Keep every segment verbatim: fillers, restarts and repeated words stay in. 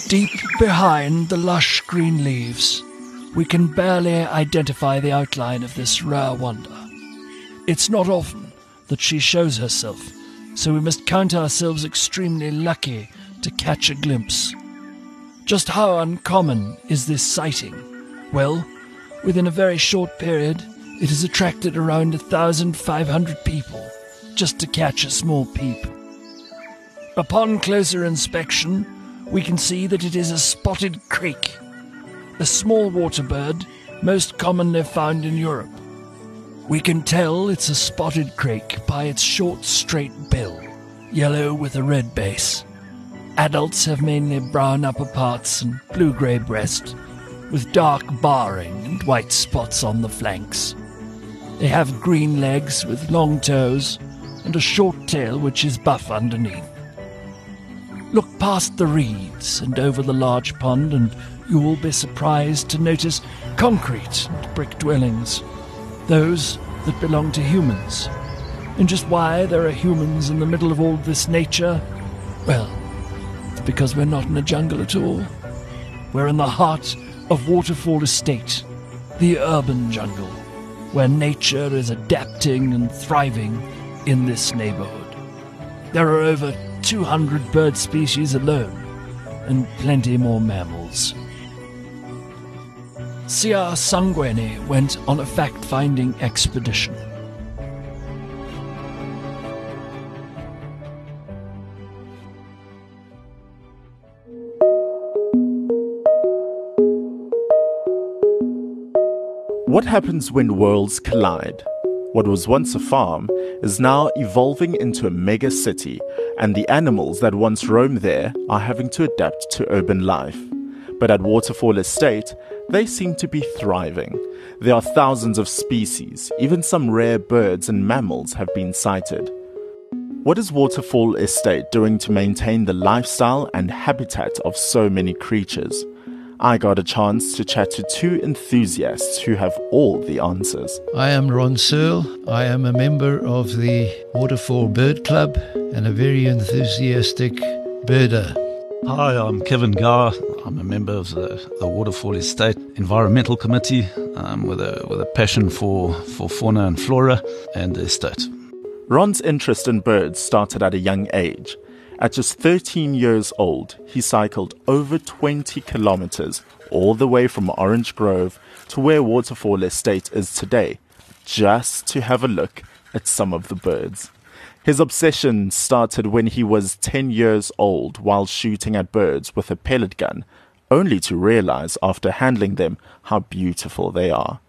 Deep behind the lush green leaves, we can barely identify the outline of this rare wonder. It's not often that she shows herself, so we must count ourselves extremely lucky to catch a glimpse. Just how uncommon is this sighting? Well, within a very short period, it has attracted around one thousand five hundred people just to catch a small peep. Upon closer inspection, we can see that it is a spotted crake, a small water bird most commonly found in Europe. We can tell it's a spotted crake by its short, straight bill, yellow with a red base. Adults have mainly brown upper parts and blue-grey breast, with dark barring and white spots on the flanks. They have green legs with long toes and a short tail which is buff underneath. Look past the reeds and over the large pond and you will be surprised to notice concrete and brick dwellings, those that belong to humans. And just why there are humans in the middle of all this nature? Well, it's because we're not in a jungle at all. We're in the heart of Waterfall Estate, the urban jungle, where nature is adapting and thriving in this neighborhood. There are over two hundred bird species alone, and plenty more mammals. Siya Sangweni went on a fact-finding expedition. What happens when worlds collide? What was once a farm is now evolving into a mega city, and the animals that once roamed there are having to adapt to urban life. But at Waterfall Estate, they seem to be thriving. There are thousands of species, even some rare birds and mammals have been sighted. What is Waterfall Estate doing to maintain the lifestyle and habitat of so many creatures? I got a chance to chat to two enthusiasts who have all the answers. I am Ron Searle. I am a member of the Waterfall Bird Club and a very enthusiastic birder. Hi, I'm Kevin Gower. I'm a member of the, the Waterfall Estate Environmental Committee um, with a with a passion for, for fauna and flora and the estate. Ron's interest in birds started at a young age. At just thirteen years old, he cycled over twenty kilometers all the way from Orange Grove to where Waterfall Estate is today, just to have a look at some of the birds. His obsession started when he was ten years old while shooting at birds with a pellet gun, only to realize after handling them how beautiful they are.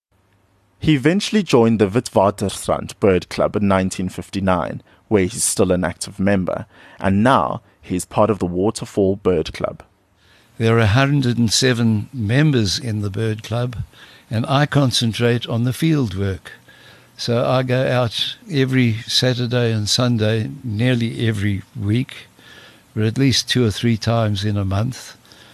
He eventually joined the Witwatersrand Bird Club in nineteen fifty-nine, where he's still an active member, and now he's part of the Waterfall Bird Club. There are one hundred seven members in the Bird Club, and I concentrate on the field work. So I go out every Saturday and Sunday, nearly every week, or at least two or three times in a month.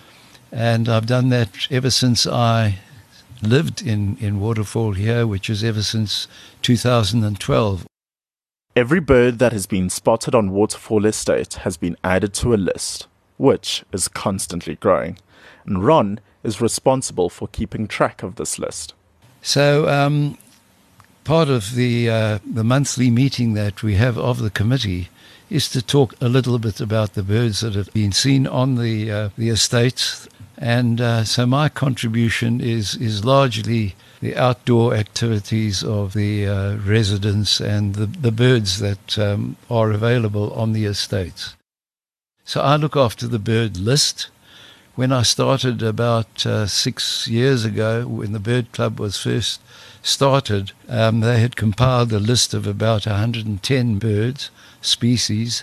And I've done that ever since I lived in, in Waterfall here, which is ever since two thousand twelve. Every bird that has been spotted on Waterfall Estate has been added to a list, which is constantly growing. And Ron is responsible for keeping track of this list. So um, part of the uh, the monthly meeting that we have of the committee is to talk a little bit about the birds that have been seen on the uh, the estates. And uh, so my contribution is is largely the outdoor activities of the uh, residents and the, the birds that um, are available on the estates. So I look after the bird list. When I started about uh, six years ago, when the Bird Club was first started, um, they had compiled a list of about one hundred ten birds, species,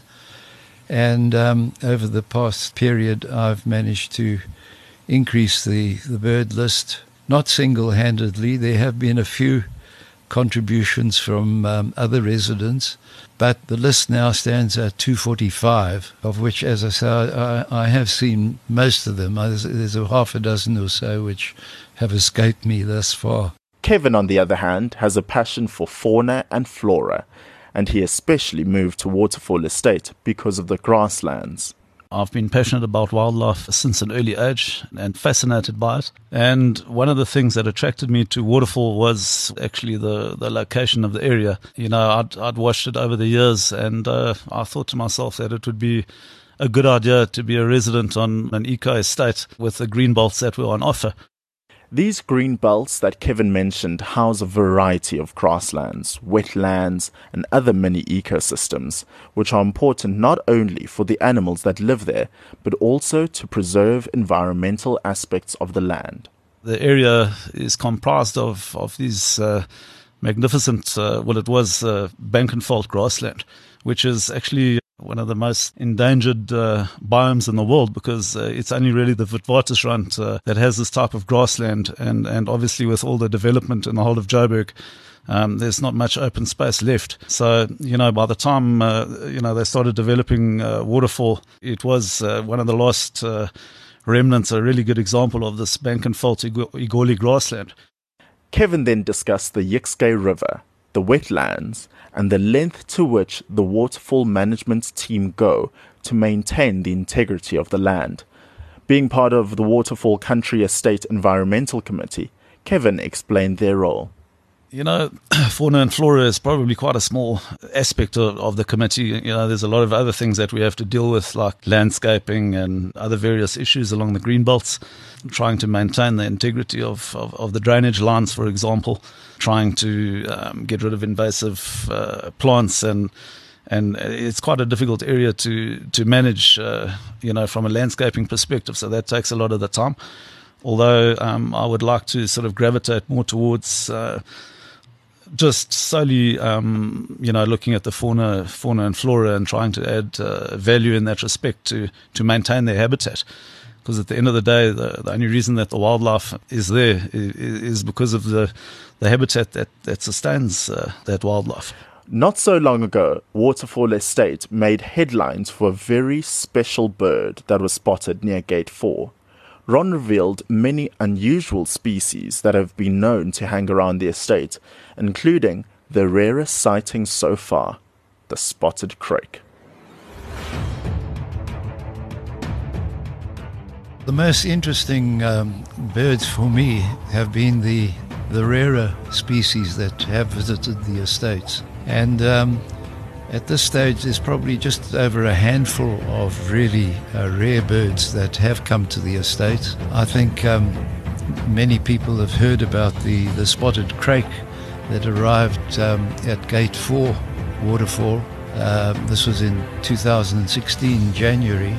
and um, over the past period I've managed to increase the, the bird list, not single-handedly. There have been a few contributions from um, other residents, but the list now stands at two hundred forty-five, of which, as I say, I, I have seen most of them. There's, there's a half a dozen or so which have escaped me thus far. Kevin, on the other hand, has a passion for fauna and flora, and he especially moved to Waterfall Estate because of the grasslands. I've been passionate about wildlife since an early age and fascinated by it. And one of the things that attracted me to Waterfall was actually the, the location of the area. You know, I'd, I'd watched it over the years, and uh, I thought to myself that it would be a good idea to be a resident on an eco estate with the green belts that were on offer. These green belts that Kevin mentioned house a variety of grasslands, wetlands, and other mini ecosystems, which are important not only for the animals that live there, but also to preserve environmental aspects of the land. The area is comprised of, of these uh, magnificent, uh, well, it was uh, Bankenveld grassland, which is actually one of the most endangered uh, biomes in the world, because uh, it's only really the Witwatersrand uh, that has this type of grassland, and, and obviously with all the development in the whole of Joburg, um, there's not much open space left. So, you know, by the time, uh, you know, they started developing uh, Waterfall, it was uh, one of the last uh, remnants, a really good example of this Bankenveld Igoli grassland. Kevin then discussed the Yixgay River, the wetlands, and the length to which the waterfall management team go to maintain the integrity of the land. Being part of the Waterfall Country Estate Environmental Committee, Kevin explained their role. You know, fauna and flora is probably quite a small aspect of, of the committee. You know, there's a lot of other things that we have to deal with, like landscaping and other various issues along the green belts, trying to maintain the integrity of, of, of the drainage lines, for example, trying to um, get rid of invasive uh, plants, and and it's quite a difficult area to, to manage, uh, you know, from a landscaping perspective. So that takes a lot of the time. Although um, I would like to sort of gravitate more towards uh, just solely, um, you know, looking at the fauna, fauna and flora, and trying to add uh, value in that respect to, to maintain their habitat. Because at the end of the day, the, the only reason that the wildlife is there is, is because of the, the habitat that, that sustains uh, that wildlife. Not so long ago, Waterfall Estate made headlines for a very special bird that was spotted near Gate four. Ron revealed many unusual species that have been known to hang around the estate, including the rarest sighting so far, the spotted crake. The most interesting um, birds for me have been the, the rarer species that have visited the estates. And um, at this stage, there's probably just over a handful of really uh, rare birds that have come to the estate. I think um, many people have heard about the, the spotted crake that arrived um, at Gate four Waterfall. Uh, this was in two thousand sixteen, January.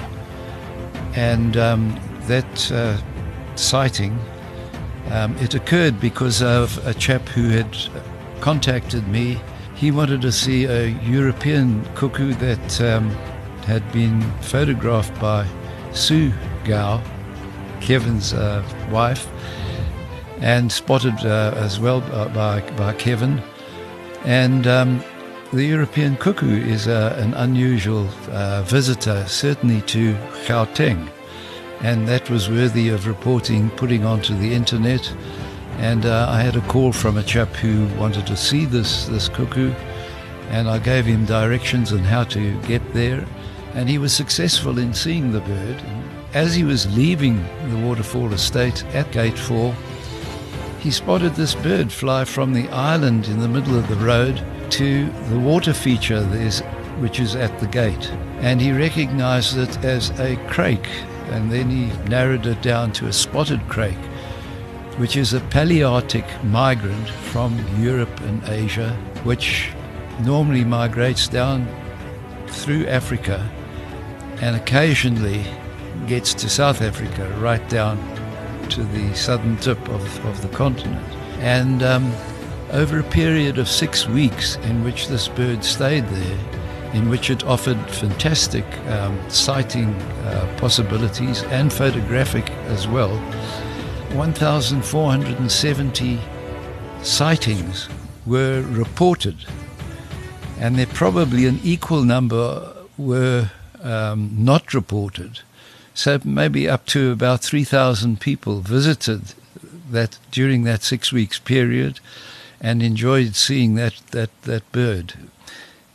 And um, that uh, sighting, um, it occurred because of a chap who had contacted me. He wanted to see a European cuckoo that um, had been photographed by Sue Gow, Kevin's uh, wife, and spotted uh, as well by, by Kevin. And um, the European cuckoo is uh, an unusual uh, visitor, certainly to Gauteng. And that was worthy of reporting, putting onto the internet. And uh, I had a call from a chap who wanted to see this, this cuckoo, and I gave him directions on how to get there, and he was successful in seeing the bird. As he was leaving the Waterfall Estate at Gate four, he spotted this bird fly from the island in the middle of the road to the water feature there's, which is at the gate, and he recognized it as a crake, and then he narrowed it down to a spotted crake, which is a Palearctic migrant from Europe and Asia, which normally migrates down through Africa and occasionally gets to South Africa, right down to the southern tip of, of the continent. And um, over a period of six weeks in which this bird stayed there, in which it offered fantastic um, sighting uh, possibilities and photographic as well, one thousand four hundred seventy sightings were reported, and there probably an equal number were um, not reported. So maybe up to about three thousand people visited that during that six weeks period and enjoyed seeing that, that, that bird.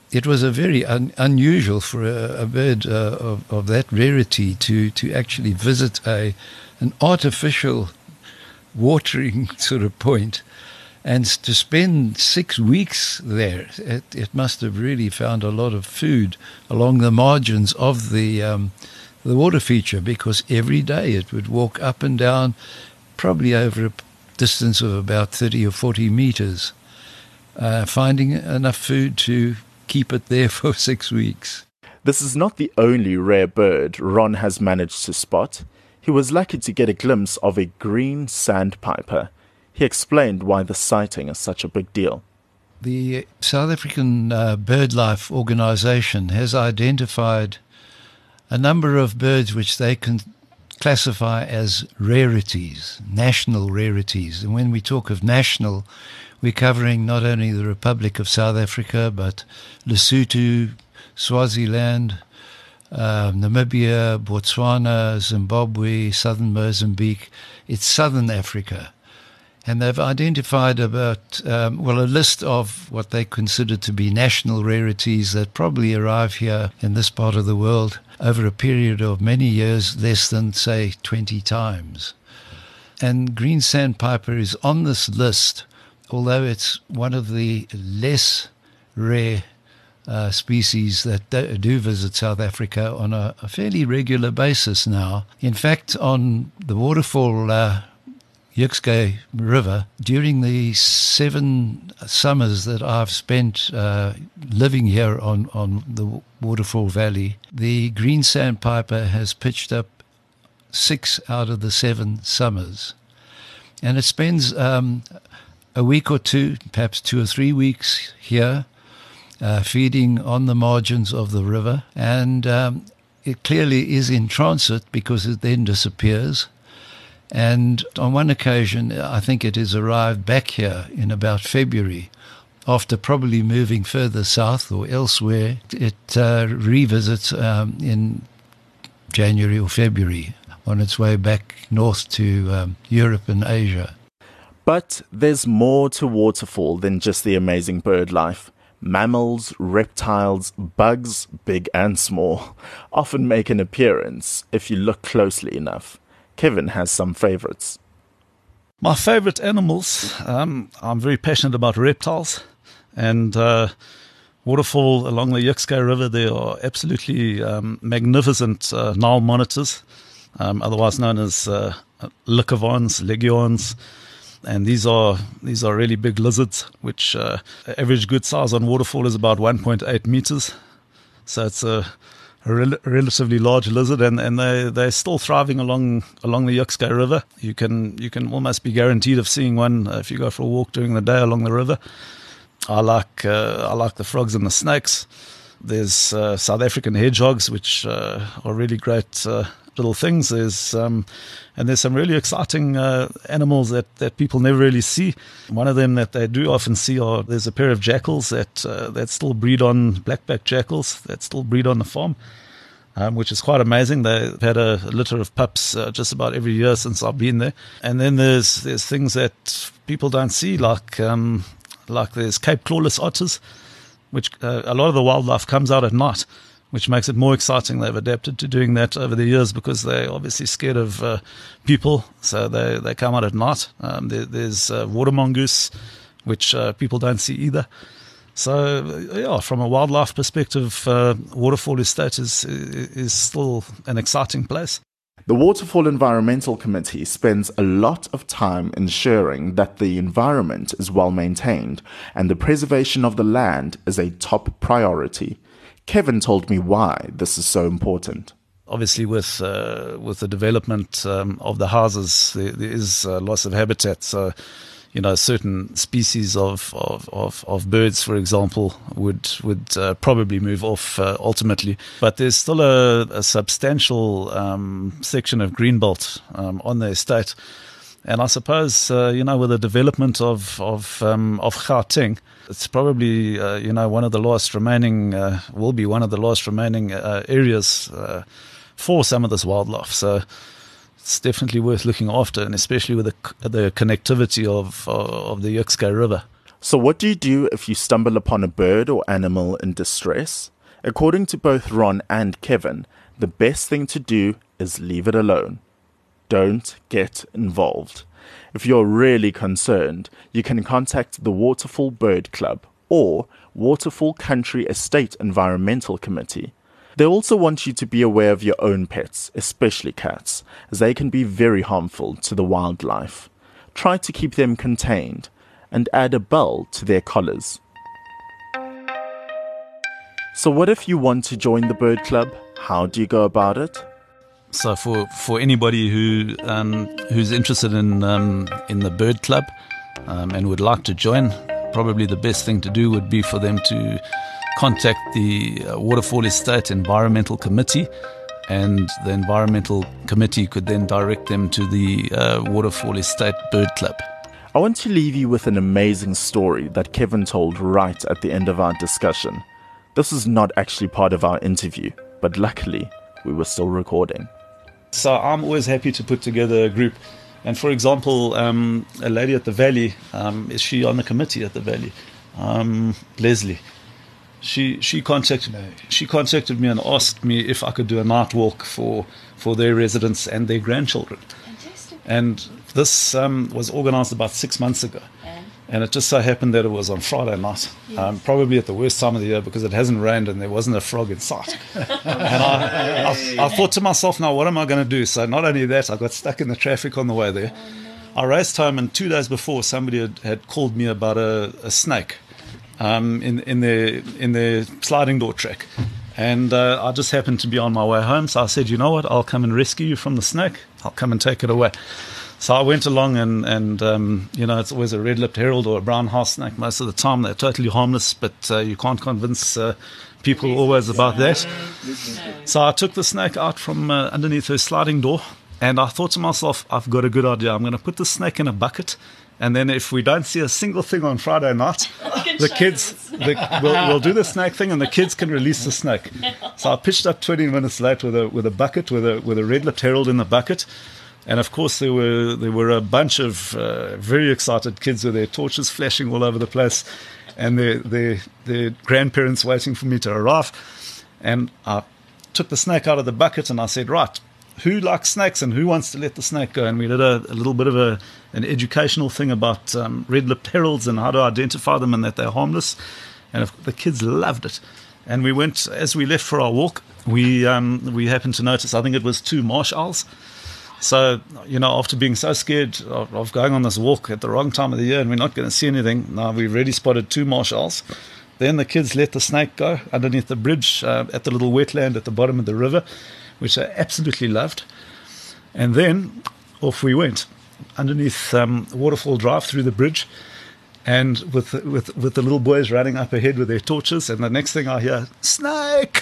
it was a very un- unusual for a, a bird uh, of, of that rarity to, to actually visit a an artificial watering sort of point and to spend six weeks there. It, it must have really found a lot of food along the margins of the um, the water feature, because every day it would walk up and down, probably over a distance of about thirty or forty meters, uh, finding enough food to keep it there for six weeks. This is not the only rare bird Ron has managed to spot. He was lucky to get a glimpse of a green sandpiper. He explained why the sighting is such a big deal. The South African uh, BirdLife organization has identified a number of birds which they can classify as rarities, national rarities. And when we talk of national, we're covering not only the Republic of South Africa, but Lesotho, Swaziland, uh, Namibia, Botswana, Zimbabwe, southern Mozambique. It's southern Africa. And they've identified about, um, well, a list of what they consider to be national rarities that probably arrive here in this part of the world over a period of many years, less than, say, twenty times. And green sandpiper is on this list, although it's one of the less rare uh, species that do, do visit South Africa on a, a fairly regular basis now. In fact, on the waterfall uh, Jukskei River, during the seven summers that I've spent uh, living here on, on the Waterfall Valley, the green sandpiper has pitched up six out of the seven summers. And it spends um, a week or two, perhaps two or three weeks here, uh, feeding on the margins of the river. And um, it clearly is in transit because it then disappears. And on one occasion, I think it has arrived back here in about February, after probably moving further south or elsewhere. It uh, revisits um, in January or February on its way back north to um, Europe and Asia. But there's more to Waterfall than just the amazing bird life. Mammals, reptiles, bugs, big and small, often make an appearance if you look closely enough. Kevin has some favorites. My favorite animals, um, I'm very passionate about reptiles. And uh, Waterfall along the Jukskei River, there are absolutely um, magnificent uh, Nile monitors, um, otherwise known as uh, likavons, leguans. And these are these are really big lizards, which uh, average good size on Waterfall is about one point eight meters. So it's a a rel- relatively large lizard, and, and they, they're still thriving along along the Jukskei River. You can you can almost be guaranteed of seeing one uh, if you go for a walk during the day along the river. I like uh, I like the frogs and the snakes. There's uh, South African hedgehogs, which uh, are really great uh, little things. There's um, and there's some really exciting uh, animals that, that people never really see. One of them that they do often see are there's a pair of jackals that uh, that still breed on blackback jackals that still breed on the farm, um, which is quite amazing. They've had a litter of pups uh, just about every year since I've been there. And then there's there's things that people don't see, like um, like there's Cape clawless otters, which uh, a lot of the wildlife comes out at night, which makes it more exciting. They've adapted to doing that over the years because they're obviously scared of uh, people, so they, they come out at night. Um, there, there's uh, water mongoose, which uh, people don't see either. So, yeah, from a wildlife perspective, uh, Waterfall Estate is, is still an exciting place. The Waterfall Environmental Committee spends a lot of time ensuring that the environment is well maintained and the preservation of the land is a top priority. Kevin told me why this is so important. Obviously, with uh, with the development um, of the houses, there, there is uh, loss of habitat. So, you know, certain species of of, of, of birds, for example, would would uh, probably move off uh, ultimately. But there's still a, a substantial um, section of greenbelt um, on the estate. And I suppose, uh, you know, with the development of of um, of Gauteng, it's probably, uh, you know, one of the last remaining, uh, will be one of the last remaining uh, areas uh, for some of this wildlife. So it's definitely worth looking after, and especially with the, the connectivity of of the Jukskei River. So what do you do if you stumble upon a bird or animal in distress? According to both Ron and Kevin, the best thing to do is leave it alone. Don't get involved. If you're really concerned, you can contact the Waterfall Bird Club or Waterfall Country Estate Environmental Committee. They also want you to be aware of your own pets, especially cats, as they can be very harmful to the wildlife. Try to keep them contained and add a bell to their collars. So what if you want to join the bird club? How do you go about it? So for, for anybody who um, who's interested in um, in the bird club um, and would like to join, probably the best thing to do would be for them to contact the uh, Waterfall Estate Environmental Committee, and the Environmental Committee could then direct them to the uh, Waterfall Estate Bird Club. I want to leave you with an amazing story that Kevin told right at the end of our discussion. This is not actually part of our interview, but luckily we were still recording. So I'm always happy to put together a group. And for example, um, a lady at the Valley, um, is she on the committee at the Valley? Um, Leslie. She she contacted no. she contacted me and asked me if I could do a night walk for, for their residents and their grandchildren. Fantastic. And this um, was organised about six months ago. And? And it just so happened that it was on Friday night, Yes. um, probably at the worst time of the year because it hasn't rained and there wasn't a frog in sight. and I, I, I thought to myself, now what am I going to do? So not only that, I got stuck in the traffic on the way there. Oh, no. I raced home, and two days before, somebody had, had called me about a, a snake um, in in their in their sliding door track. And uh, I just happened to be on my way home, so I said, you know what, I'll come and rescue you from the snake. I'll come and take it away. So I went along, and, and um, you know, it's always a red-lipped herald or a brown house snake most of the time. They're totally harmless, but uh, you can't convince uh, people always about that. So I took the snake out from uh, underneath her sliding door, and I thought to myself, I've got a good idea. I'm going to put the snake in a bucket, and then if we don't see a single thing on Friday night, the kids the, we'll, we'll do the snake thing, and the kids can release the snake. So I pitched up twenty minutes late with a with a bucket with a with a red-lipped herald in the bucket. And of course, there were there were a bunch of uh, very excited kids with their torches flashing all over the place, and their their their grandparents waiting for me to arrive. And I took the snake out of the bucket, and I said, "Right, who likes snakes and who wants to let the snake go?" And we did a, a little bit of a an educational thing about um, red-lipped heralds and how to identify them and that they're harmless. And of- the kids loved it. And we went as we left for our walk. We um, we happened to notice, I think it was two marsh owls. So, you know, after being so scared of, of going on this walk at the wrong time of the year and we're not going to see anything, now we've already spotted two marsh owls. Then the kids let the snake go underneath the bridge uh, at the little wetland at the bottom of the river, which they absolutely loved. And then off we went underneath um, Waterfall Drive through the bridge, and with with with the little boys running up ahead with their torches. And the next thing I hear, snake!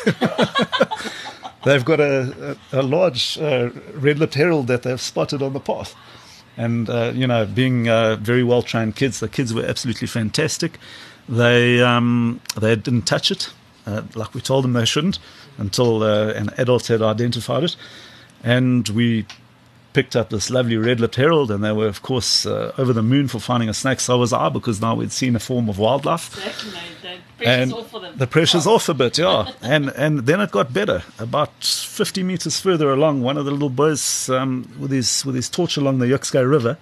They've got a, a, a large uh, red-lipped herald that they've spotted on the path. And, uh, you know, being uh, very well-trained kids, the kids were absolutely fantastic. They um, they didn't touch it, uh, like we told them they shouldn't, until uh, an adult had identified it. And we picked up this lovely red-lipped herald, and they were, of course, uh, over the moon for finding a snake. So was I, because now we'd seen a form of wildlife. Exactly, the pressure's And off for them. the pressure's off a bit, yeah. And and then it got better. About fifty meters further along, one of the little boys um, with his with his torch along the Yuxkay River,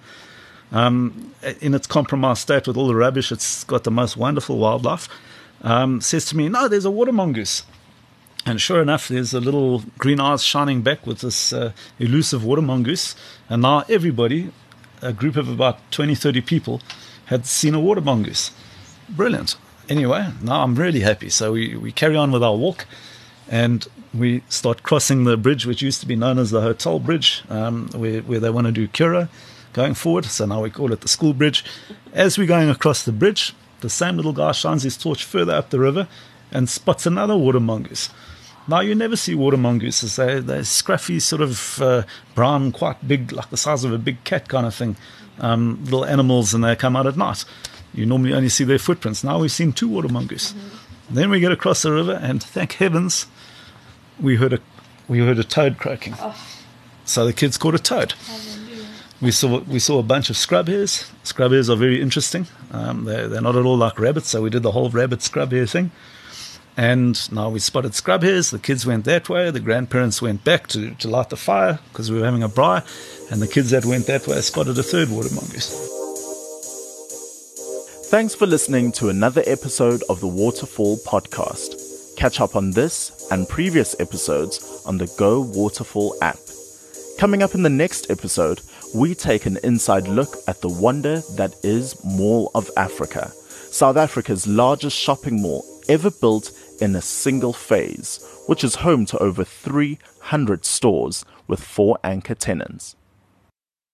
um, in its compromised state with all the rubbish, it's got the most wonderful wildlife, um, says to me, "No, there's a water mongoose." And sure enough, there's a little green eyes shining back with this uh, elusive water mongoose. And now everybody, a group of about twenty, thirty people, had seen a water mongoose. Brilliant. Anyway, now I'm really happy. So we, we carry on with our walk, and we start crossing the bridge, which used to be known as the Hotel Bridge, um, where, where they want to do Kura going forward. So now we call it the School Bridge. As we're going across the bridge, the same little guy shines his torch further up the river and spots another water mongoose. Now, you never see water mongooses. They, they're scruffy, sort of uh, brown, quite big, like the size of a big cat kind of thing. Um, little animals, and they come out at night. You normally only see their footprints. Now we've seen two water mongoose. Mm-hmm. Then we get across the river, and thank heavens, we heard a we heard a toad croaking. Oh. So the kids caught a toad. Hallelujah. We saw we saw a bunch of scrub hares. Scrub hares are very interesting. Um, they're, they're not at all like rabbits, so we did the whole rabbit scrub hare thing. And now we spotted scrub hares. The kids went that way. The grandparents went back to, to light the fire because we were having a braai. And the kids that went that way spotted a third water mongoose. Thanks for listening to another episode of the Waterfall Podcast. Catch up on this and previous episodes on the Go Waterfall app. Coming up in the next episode, we take an inside look at the wonder that is Mall of Africa, South Africa's largest shopping mall ever built in a single phase, which is home to over three hundred stores with four anchor tenants.